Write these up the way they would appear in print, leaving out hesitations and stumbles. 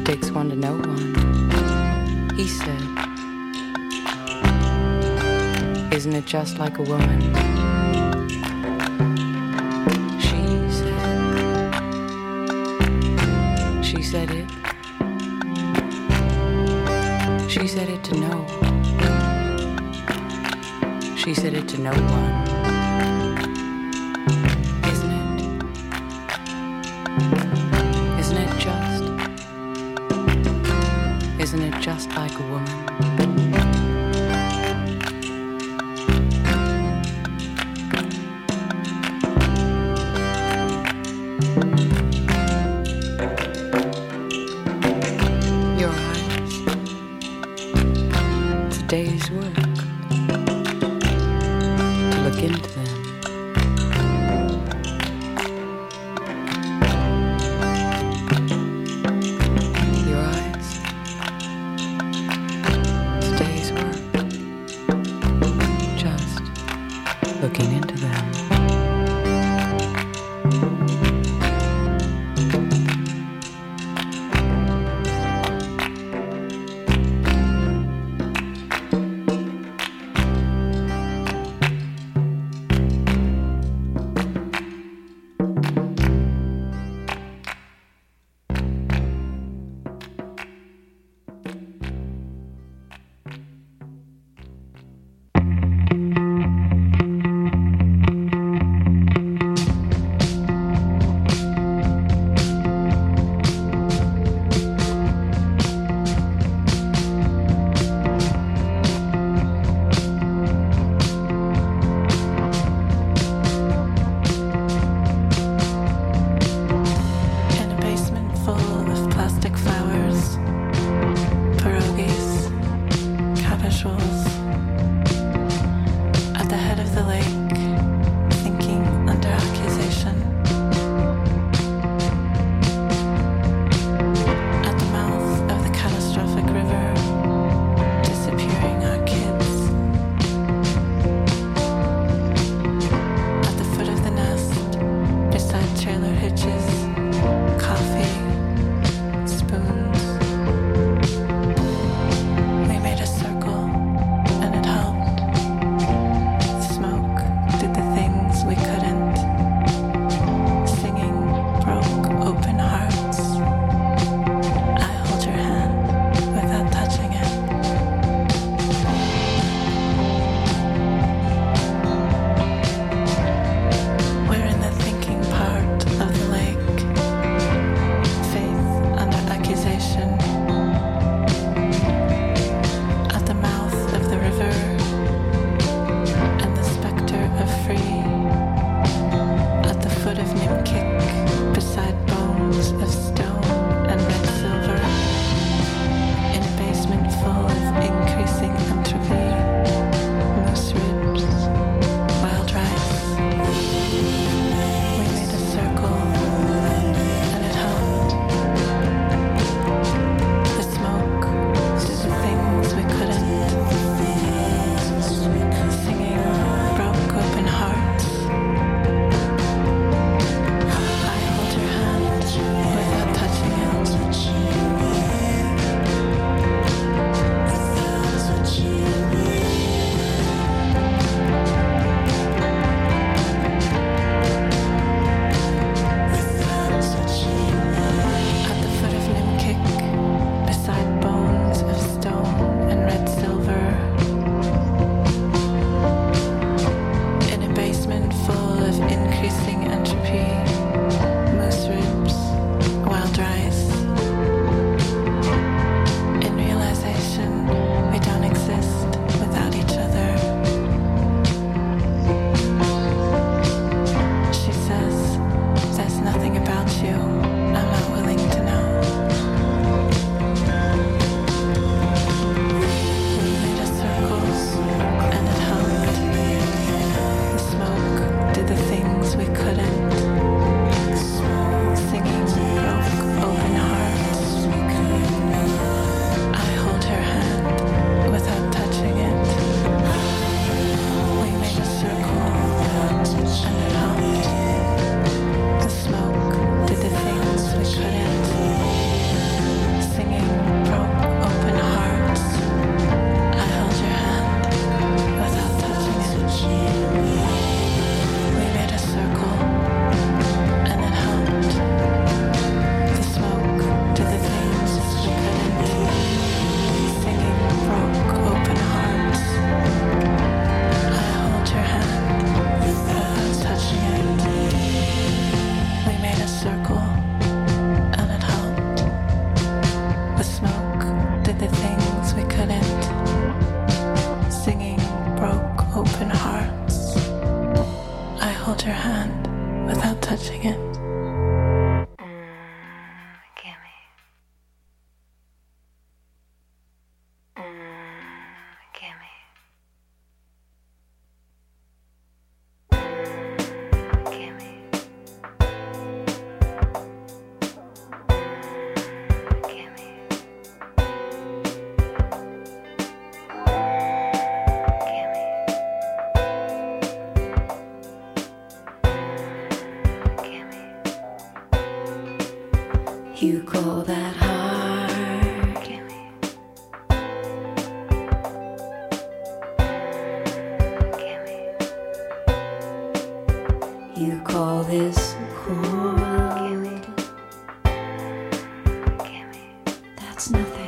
takes one to know one, he said. Isn't it just like a woman? She said it. She said it to know. She said it to no one. Isn't it? Isn't it just? Isn't it just like a woman? Your eyes, it's a day's work to look into them. Your eyes, it's a day's work just looking into them. That's nothing.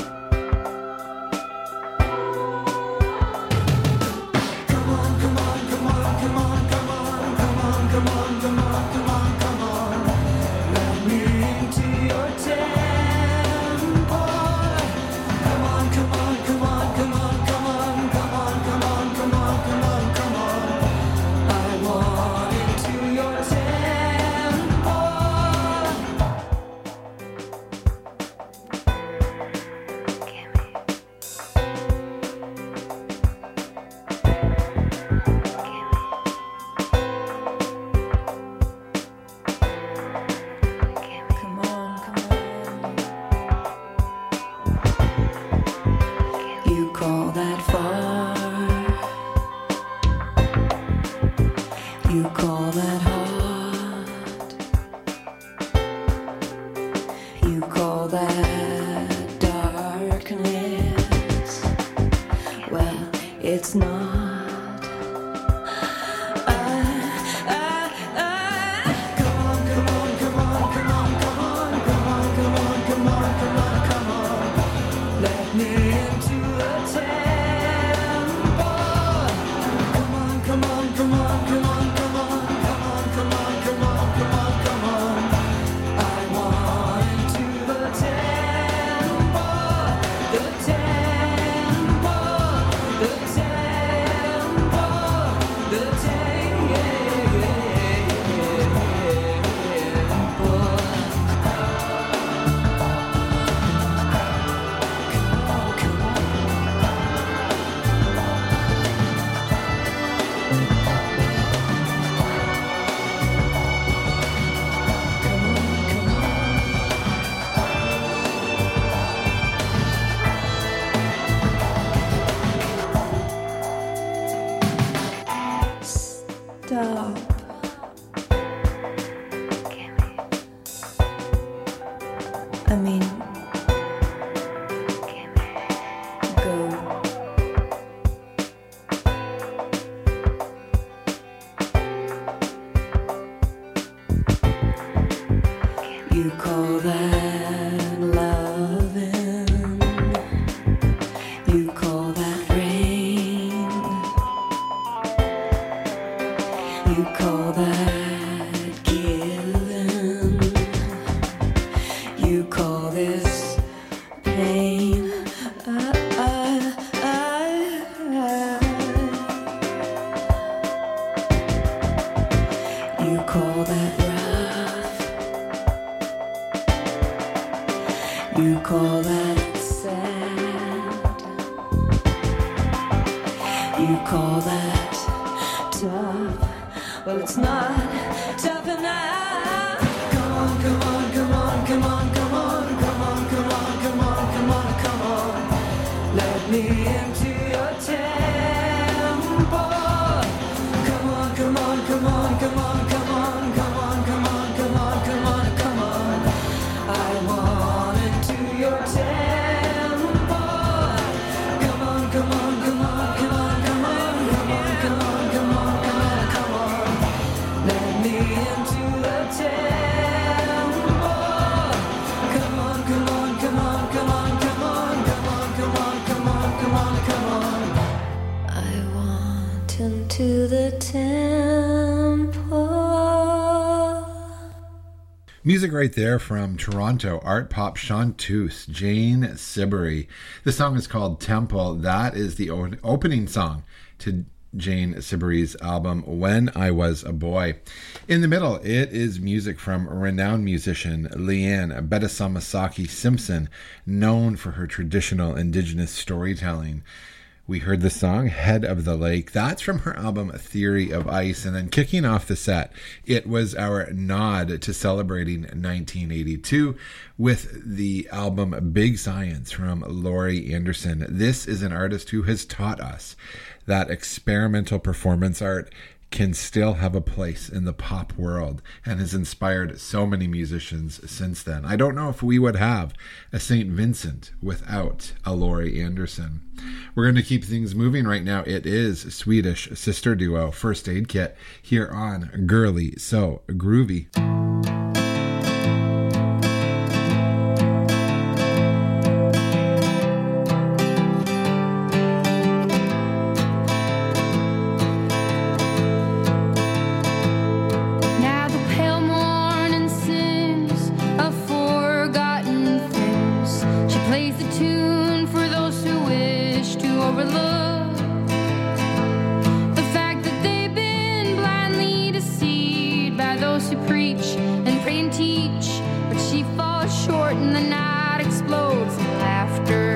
Music right there from Toronto art pop chanteuse Jane Siberry. The song is called Temple. That is the opening song to Jane Siberry's album When I Was a Boy. In the middle, it is music from renowned musician Leanne Bedasamasaki Simpson, known for her traditional indigenous storytelling. We heard the song Head of the Lake. That's from her album Theory of Ice. And then kicking off the set, it was our nod to celebrating 1982 with the album Big Science from Laurie Anderson. This is an artist who has taught us that experimental performance art can still have a place in the pop world and has inspired so many musicians since then. I don't know if we would have a St. Vincent without a Laurie Anderson. We're going to keep things moving right now. It is Swedish sister duo First Aid Kit here on Girly So Groovy. plays the tune for those who wish to overlook the fact that they've been blindly deceived by those who preach and pray and teach. But she falls short and the night explodes in laughter.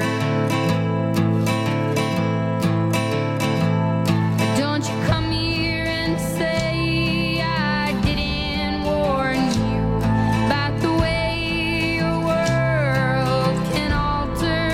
Don't you come here and say I didn't warn you about the way your world can alter.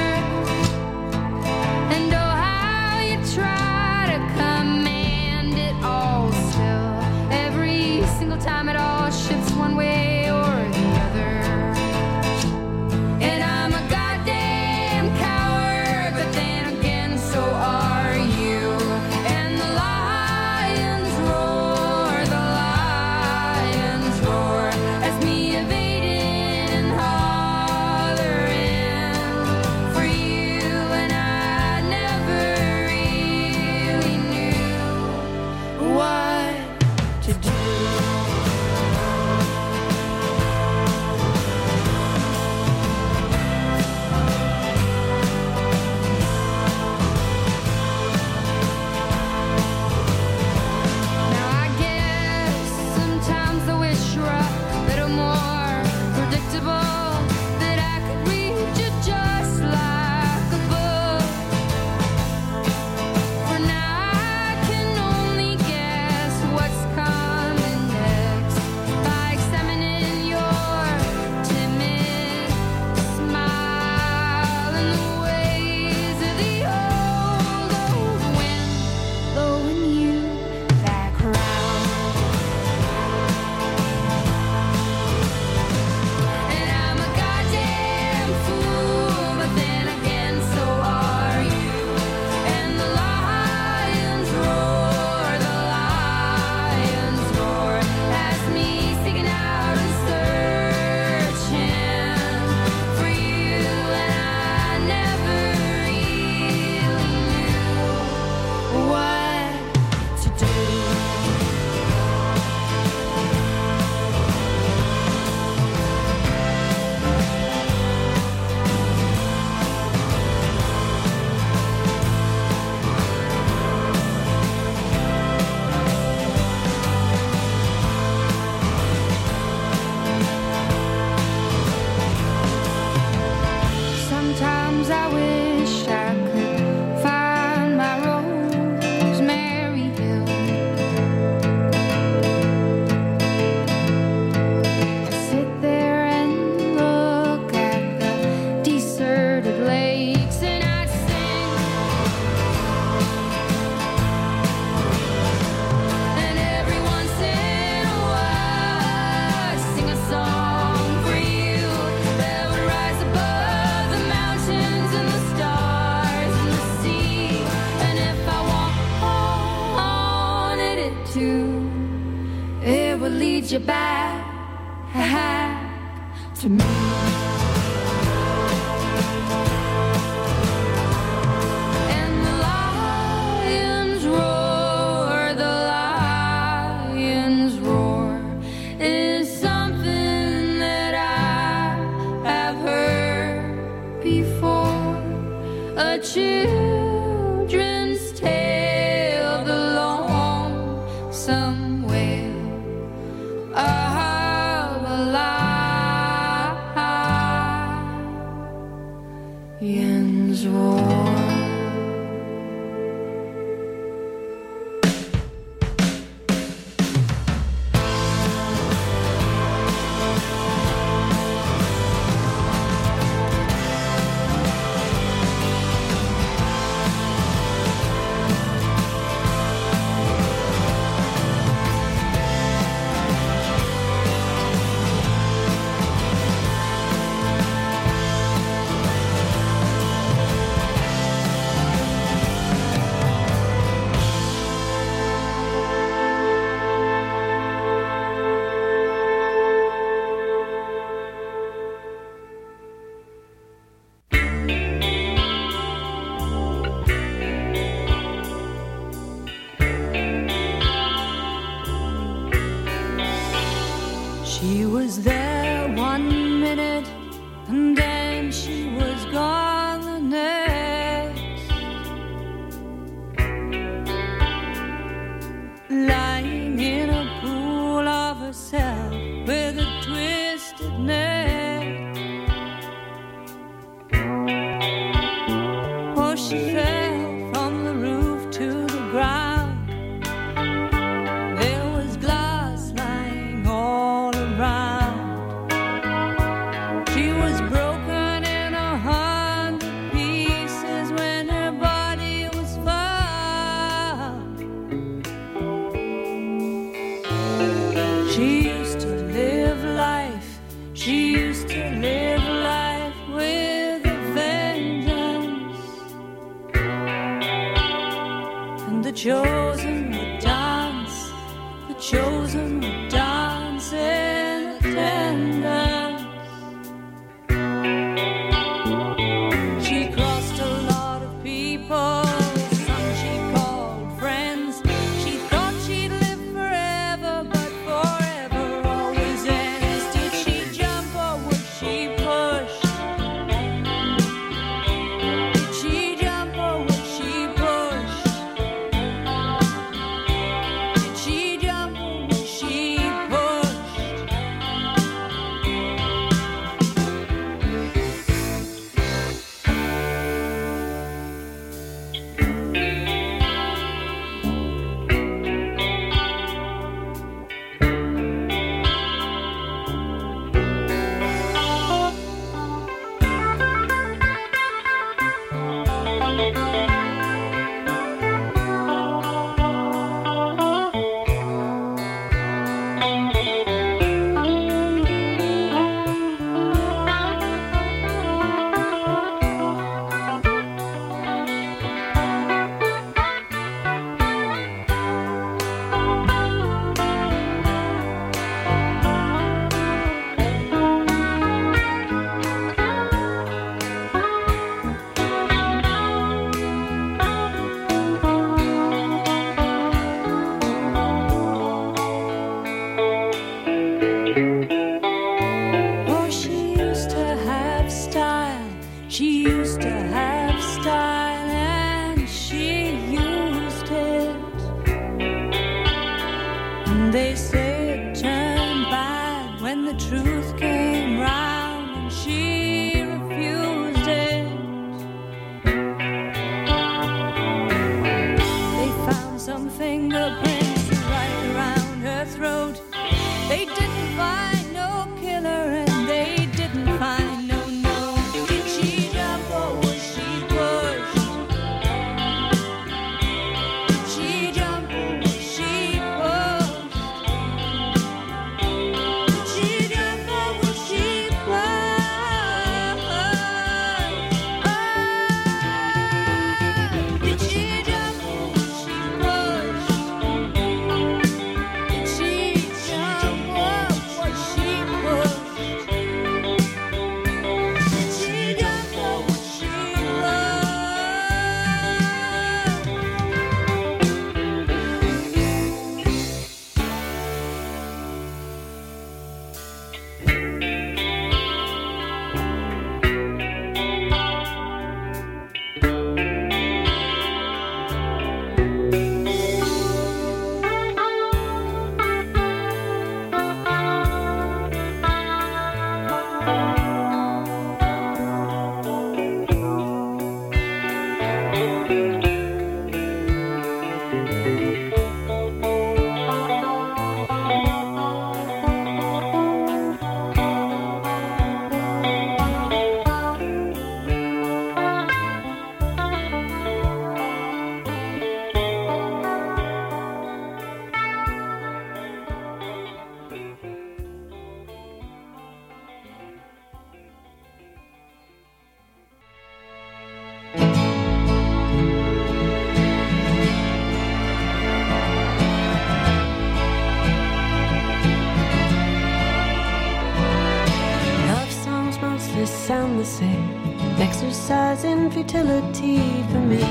And oh, how you try to command it all still. Every single time it all shifts one way or the other. And I'm a goddamn coward, but then again so are you. And the lions roar as me evading and hollering for you. And I never really knew what to do. Now I guess sometimes I wish you were a little more predictable, that I could read you just like a book. For now I can only guess what's coming next by examining your timid smile and the ways of the old wind blowing you back round. And I'm a goddamn fool, but then again so are you. And the lions roar as me seeking out and searching for you. And I never really knew what to do. Sometimes I wish I could find my Rosemary Hill and sit there and look at the deserted lakes, and I'd sing. And every once in a while I'd sing a song for you that would rise above the mountains and the stars and the sea. And if I wanted it to, it would lead you back to me. And the lions roar is something that I have heard before. A children's tale, the lonesome wail of a lion's roar. she fell from the roof to the ground. There was glass lying all around. She was broken in 100 pieces when her body was found. She used to live life. She used to live life with a vengeance. And the chosen would dance. The chosen would dance in attendance. She crossed a lot of people. Some she called friends. She thought she'd live forever, but forever always ends. Did she jump or was she pushed? Did she jump or was she pushed? Did she jump or was she pushed? Oh, she used to have style. She used to have style, and she used it. And they say it turned bad when the truth came round, and she refused it. They found some fingerprints right around her throat. They didn't find no killer, and they didn't find no note. Did she jump or was she pushed? Did she jump or was she pushed? Did she jump or was she pushed? Did she jump or was she pushed? Did she jump or was she pushed? Did she jump or was she Love songs mostly sound the same. Exercise in futility for me.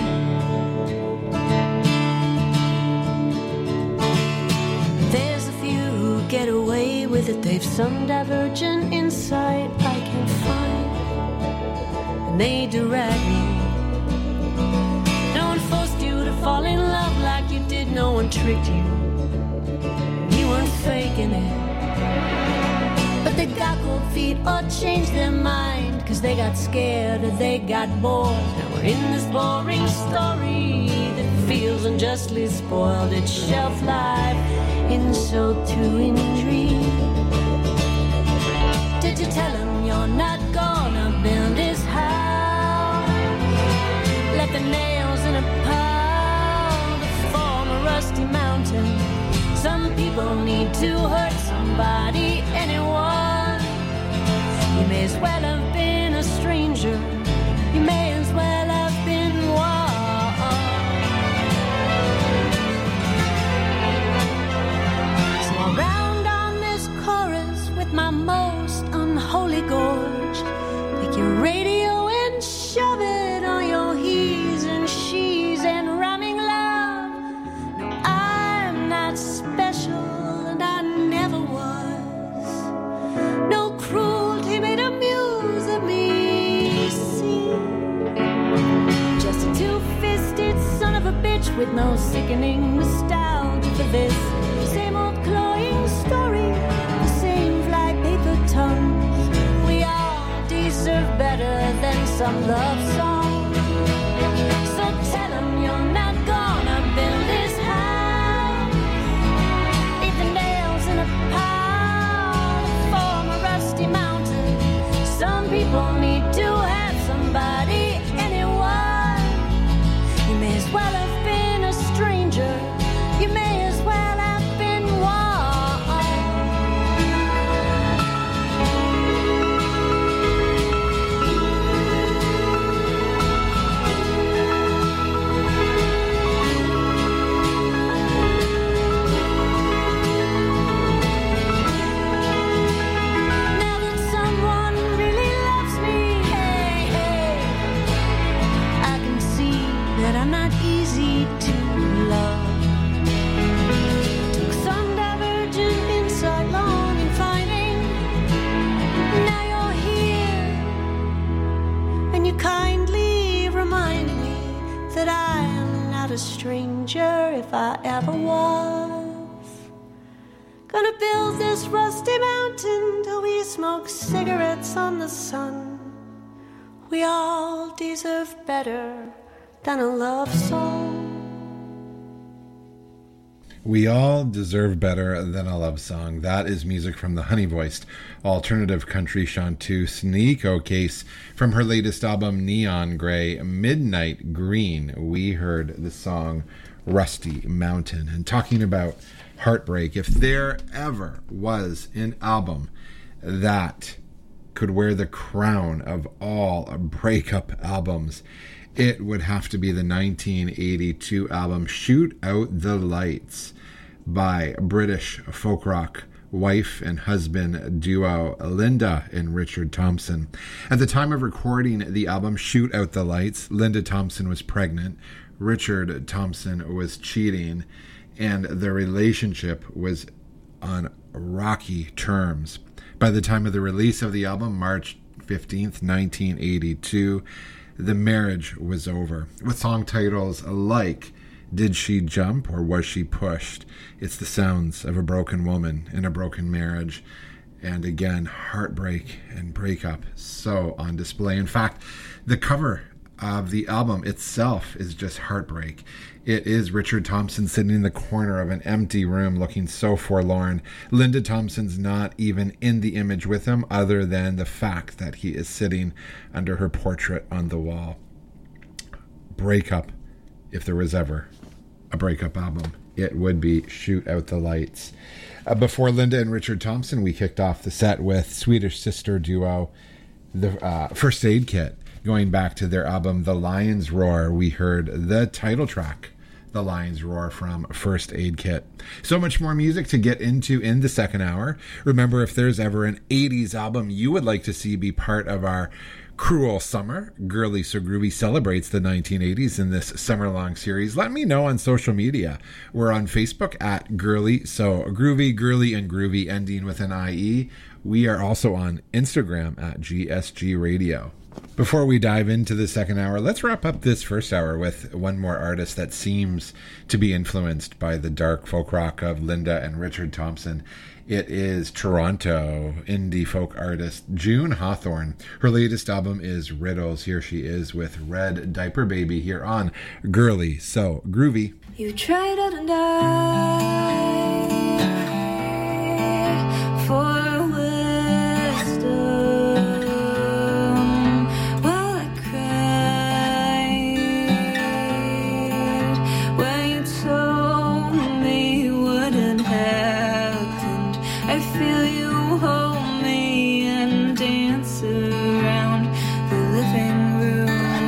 There's a few who get away with it. They've some divergent insight I can find, and they direct me. No one forced you to fall in love like you did. No one tricked you. You weren't faking it. But they got cold feet or changed their mind, 'cause they got scared or they got bored. Now we're in this boring story that feels unjustly spoiled. Its shelf life insult to injury. Did you tell him you're not gonna build his house? Left the nails in a pile to form a rusty mountain. Some people need to hurt somebody, anyone. You may as well have been a stranger. You may as well have been one. So I'll round on this chorus with my most unholy gorge. Take your radio and shove it on your he's and she's and rhyming love. No, I'm not special and I never was. No cruelty made a muse of me, see. Just a two-fisted son of a bitch with no sickening nostalgia for this same old cloying story, the same fly-paper tongues. We all deserve better than some love song. So tell him you're not gonna build his house. Leave the nails in a pile, form a rusty mountain. Some people need to have somebody, anyone. You may as well have been a stranger. You may as well have been one. Now that someone really loves me, hey, hey, I can see that I'm not easy to love. Took some divergent insight, long in finding. Now you're here, and you kindly remind me that I am not a stranger if I ever was. Gonna build this rusty mountain till we smoke cigarettes on the sun. We all deserve better than a love song. We all deserve better than a love song. That is music from the honey-voiced alternative country chanteuse Nico Case from her latest album Neon Grey, Midnight Green. We heard the song Rusty Mountain. And talking about heartbreak, if there ever was an album that could wear the crown of all breakup albums, it would have to be the 1982 album Shoot Out the Lights by British folk rock wife and husband duo Linda and Richard Thompson. At the time of recording the album Shoot Out the Lights, Linda Thompson was pregnant, Richard Thompson was cheating, and their relationship was on rocky terms. By the time of the release of the album, March 15th, 1982, the marriage was over, with song titles like Did She Jump or Was She Pushed? It's the sounds of a broken woman in a broken marriage. And again, heartbreak and breakup so on display. In fact, the cover of the album itself is just heartbreak. It is Richard Thompson sitting in the corner of an empty room looking so forlorn. Linda Thompson's not even in the image with him, other than the fact that he is sitting under her portrait on the wall. Breakup, if there was ever a breakup album, it would be Shoot Out the Lights. Before Linda and Richard Thompson, we kicked off the set with Swedish sister duo, the First Aid Kit. Going back to their album The Lion's Roar, we heard the title track, The Lion's Roar, from First Aid Kit. So much more music to get into in the second hour. Remember, if there's ever an 80s album you would like to see be part of our Cruel Summer, Girly So Groovy celebrates the 1980s in this summer-long series, let me know on social media. We're on Facebook at Girly So Groovy, Girly and Groovy ending with an IE. We are also on Instagram at GSG Radio. Before we dive into the second hour, let's wrap up this first hour with one more artist that seems to be influenced by the dark folk rock of Linda and Richard Thompson. It is Toronto indie folk artist June Hawthorne. Her latest album is Riddles. Here she is with Red Diaper Baby here on Girly So Groovy. You tried out and I for wisdom while I cried when you told me what had happened. I feel you hold me and dance around the living room.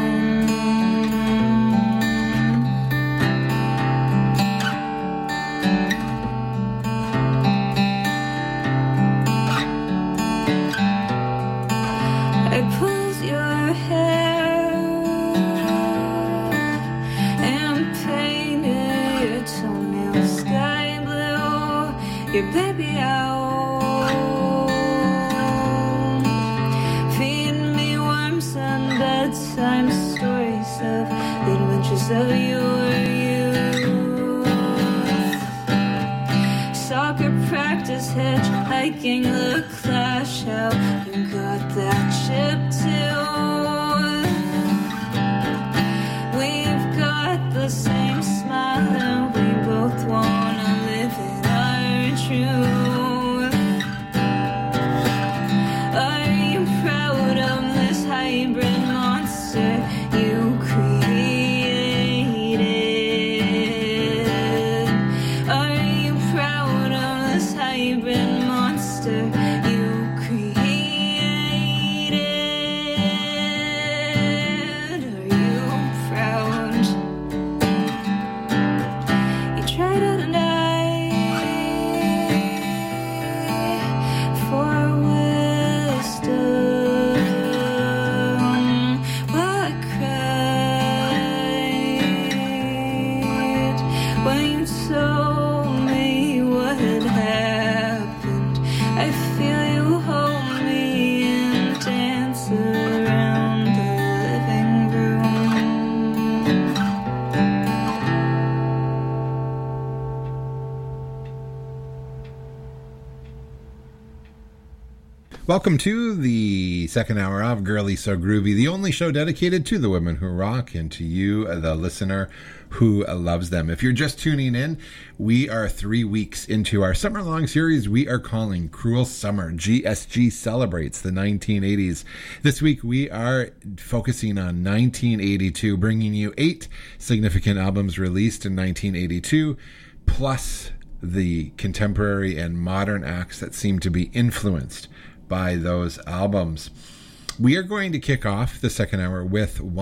I pulled your hair and painted your toenails sky blue, your baby owl. Feed me worms and bedtime stories of the adventures of your youth. Soccer practice, hitchhiking, the clash, how you got that chip too. We've got the same smile and we both wanna live in our truth. Are you proud of this hybrid monster you created? Are you proud of this hybrid monster you created? Are you proud? You tried out and I for wisdom while I cried when you told me what had happened. I feel you hold me and dance around the living room. Welcome to the second hour of Girly So Groovy, the only show dedicated to the women who rock and to you, the listener who loves them. If you're just tuning in, we are 3 weeks into our summer-long series we are calling Cruel Summer. GSG celebrates the 1980s. This week we are focusing on 1982, bringing you 8 significant albums released in 1982, plus the contemporary and modern acts that seem to be influenced by those albums. We are going to kick off the second hour with one